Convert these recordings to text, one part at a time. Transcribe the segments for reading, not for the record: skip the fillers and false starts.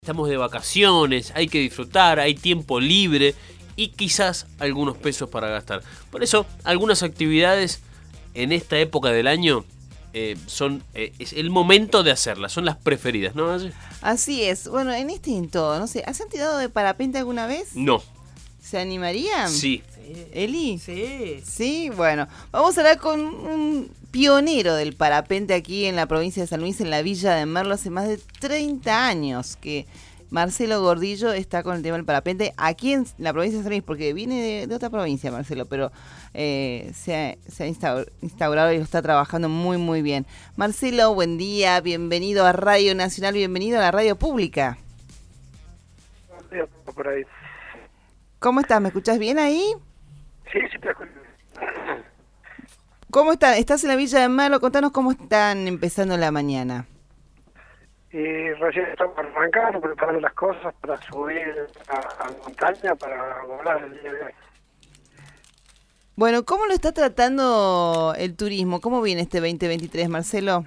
Estamos de vacaciones, hay que disfrutar, hay tiempo libre y quizás algunos pesos para gastar. Por eso, algunas actividades en esta época del año es el momento de hacerlas, son las preferidas, ¿no? Así es. Bueno, en este y en todo, no sé, ¿has tirado de parapente alguna vez? No. ¿Se animarían? Sí. ¿Eli? Sí. Sí, bueno. Vamos a hablar con un pionero del parapente aquí en la provincia de San Luis, en la villa de Merlo, hace más de 30 años que Marcelo Gordillo está con el tema del parapente aquí en la provincia de San Luis, porque viene de otra provincia, Marcelo, pero se ha instaurado y lo está trabajando muy, muy bien. Marcelo, buen día, bienvenido a Radio Nacional, bienvenido a la radio pública. Por ahí. ¿Cómo estás? ¿Me escuchás bien ahí? Sí, te escucho. ¿Cómo están? ¿Estás en la Villa de Merlo? Contanos cómo están empezando la mañana. Y recién estamos arrancando, preparando las cosas para subir a la montaña para volar el día de hoy. Bueno, ¿cómo lo está tratando el turismo? ¿Cómo viene este 2023, Marcelo?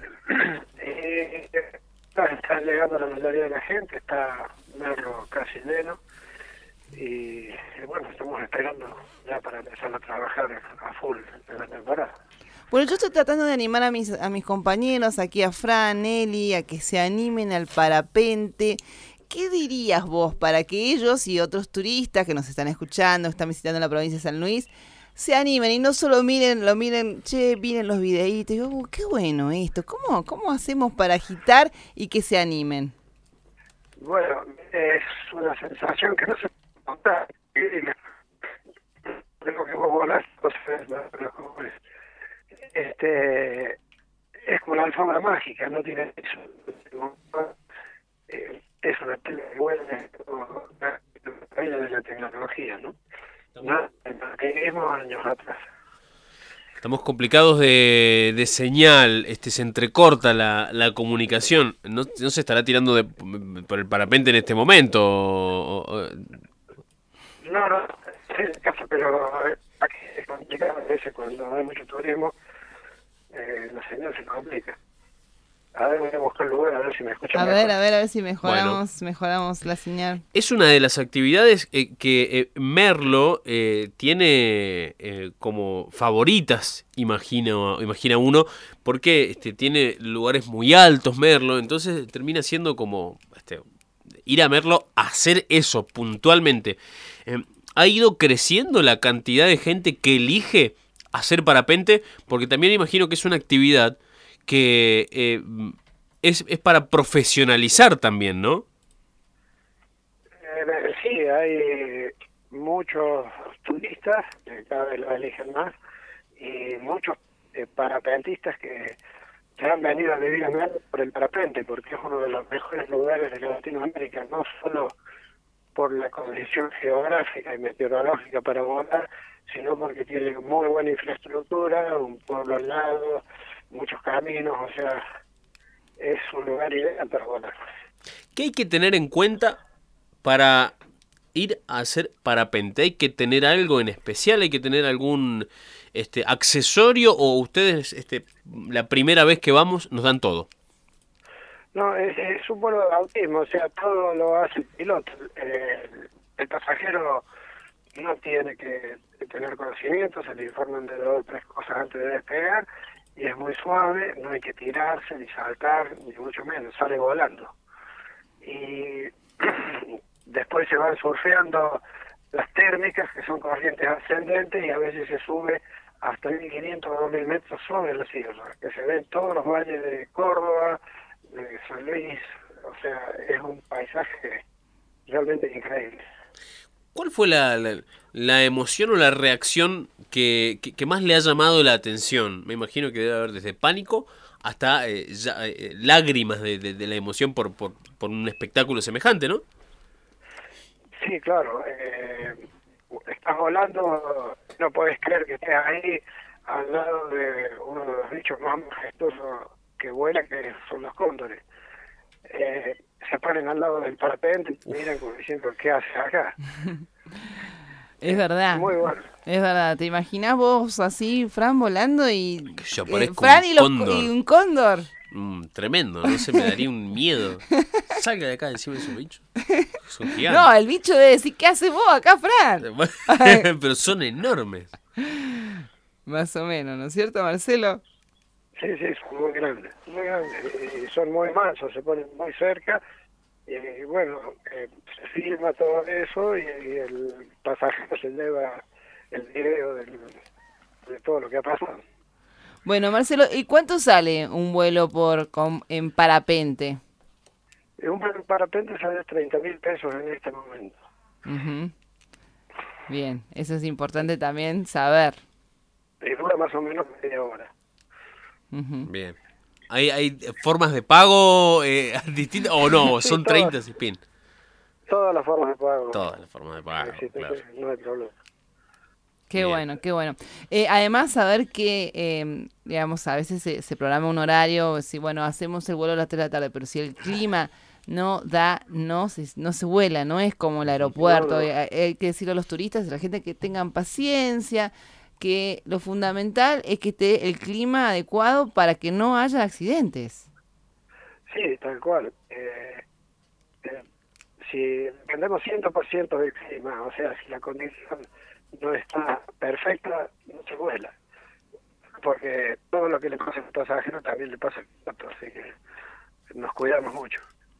Está llegando la mayoría de la gente, está Merlo casi lleno. Y bueno, estamos esperando ya para empezar a trabajar a full en la temporada. Bueno, yo estoy tratando de animar a mis compañeros, aquí a Fran, Eli, a que se animen al parapente. ¿Qué dirías vos para que ellos y otros turistas que nos están escuchando, que están visitando la provincia de San Luis, se animen y no solo miren, che, miren los videitos, y digo, qué bueno esto, ¿cómo hacemos para agitar y que se animen? Bueno, es una sensación que no se puede contar. Creo que vos volás, es como la alfombra mágica, no tiene eso. Es una tela que vuelve de la tecnología, ¿no? No, tenemos años atrás. Estamos complicados de señal, se entrecorta la comunicación. No se estará tirando por el parapente en este momento. No, es caso, pero aquí es complicado a veces cuando hay mucho turismo, la señal se complica. A ver, voy a buscar lugar, a ver si me escuchan. A ver si mejoramos la señal. Es una de las actividades que Merlo tiene como favoritas, imagina uno, porque tiene lugares muy altos Merlo, entonces termina siendo como ir a Merlo a hacer eso puntualmente. Ha ido creciendo la cantidad de gente que elige hacer parapente, porque también imagino que es una actividad que es para profesionalizar también, ¿no? Sí, hay muchos turistas que cada vez lo eligen más y muchos parapentistas que han venido a vivir a Merlo por el parapente, porque es uno de los mejores lugares de Latinoamérica, no solo por la condición geográfica y meteorológica para volar, sino porque tiene muy buena infraestructura, un pueblo al lado, muchos caminos, o sea, es un lugar ideal para volar. ¿Qué hay que tener en cuenta para ir a hacer parapente? ¿Hay que tener algo en especial? ¿Hay que tener algún accesorio? ¿O ustedes la primera vez que vamos nos dan todo? No, es un vuelo de bautismo, o sea, todo lo hace el piloto. El pasajero no tiene que tener conocimiento, se le informan de 2 o 3 cosas antes de despegar, y es muy suave, no hay que tirarse, ni saltar, ni mucho menos, sale volando. Y después se van surfeando las térmicas, que son corrientes ascendentes, y a veces se sube hasta 1500 o 2000 metros sobre la sierra, que se ven todos los valles de Córdoba, de San Luis, o sea, es un paisaje realmente increíble. ¿Cuál fue la emoción o la reacción que más le ha llamado la atención? Me imagino que debe haber desde pánico hasta lágrimas de la emoción por un espectáculo semejante, ¿no? Sí, claro. Estás volando, no puedes creer que estés ahí al lado de uno de los bichos más majestuosos que vuela, que son los cóndores. Se ponen al lado del parapente y miran como diciendo, ¿qué haces acá? Es verdad. Muy bueno. Es verdad. ¿Te imaginás vos así, Fran, volando y yo parezco Fran un cóndor. y un cóndor? Tremendo, no sé, me daría un miedo. salga de acá encima de esos bichos. Son gigantes. No, el bicho debe decir, ¿qué haces vos acá, Fran? Pero son enormes. Más o menos, ¿no es cierto, Marcelo? Sí, son muy grandes, y son muy mansos, se ponen muy cerca, y bueno, se filma todo eso y el pasajero se lleva el video de todo lo que ha pasado. Bueno, Marcelo, ¿y cuánto sale un vuelo en parapente? Un parapente sale 30.000 pesos en este momento. Ujú. Bien, eso es importante también saber. Y dura más o menos media hora. Ujú. Bien. ¿Hay formas de pago distintas o no? Sí, Son todas. 30 spin. Todas las formas de pago. Todas las formas de pago, existen, claro. no hay problema. Qué Bien. bueno, qué bueno. Además, saber que, digamos, a veces se programa un horario, si, bueno, hacemos el vuelo a las 3 de la tarde, pero si el clima no da, no se vuela, no es como el aeropuerto. No. Hay que decirle a los turistas, a la gente que tengan paciencia, que lo fundamental es que esté el clima adecuado para que no haya accidentes. Sí, tal cual. Si dependemos 100% del clima, o sea, si la condición no está perfecta, no se vuela. Porque todo lo que le pasa al pasajero también le pasa al piloto, así que nos cuidamos mucho.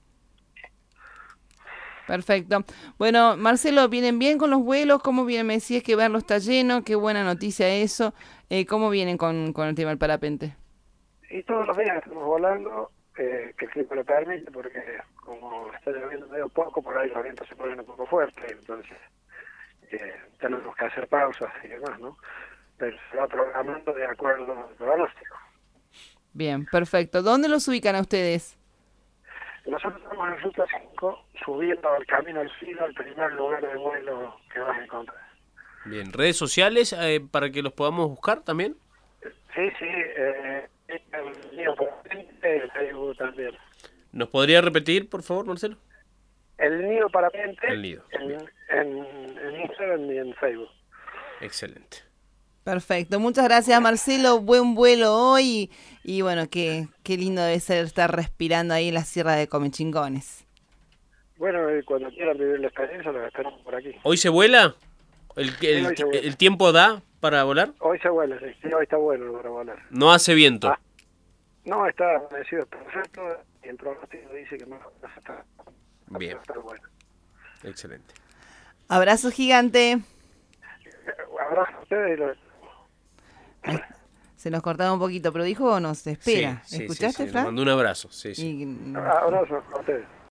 Perfecto. Bueno, Marcelo, ¿vienen bien con los vuelos? ¿Cómo vienen? Me decías que verlo está lleno, qué buena noticia eso. ¿Cómo vienen con el tema del parapente? Y todos los días estamos volando, que el clima lo permite, porque como está lloviendo medio poco, por ahí los vientos se ponen un poco fuertes, entonces tenemos que hacer pausas y demás, ¿no? Pero se va programando de acuerdo al pronóstico. Bien, perfecto. ¿Dónde los ubican a ustedes? Nosotros estamos en Ruta 5, subiendo al Camino al Filo, al primer lugar de vuelo que vas a encontrar. Bien. ¿Redes sociales para que los podamos buscar también? Sí, el Nido Parapente, el Facebook también. ¿Nos podría repetir, por favor, Marcelo? El Nido Parapente, El Nido. en Instagram y en Facebook. Excelente. Perfecto. Muchas gracias, Marcelo. Buen vuelo hoy. Y bueno, qué lindo debe ser estar respirando ahí en la Sierra de Comechingones. Bueno, cuando quieran vivir la experiencia, los esperamos por aquí. ¿Hoy se vuela? hoy se vuela. ¿El tiempo da para volar? Hoy se vuela, sí, hoy está bueno para volar. No hace viento. Ah. No, está amanecido perfecto y el pronóstico dice que más o menos Bien. está bueno. Excelente. Abrazo gigante. Abrazo a ustedes y los... Se nos cortaba un poquito, pero dijo nos espera. Sí, ¿Escuchaste, sí. Fran? Nos mandó un abrazo. Sí. Y- Abrazo a ustedes.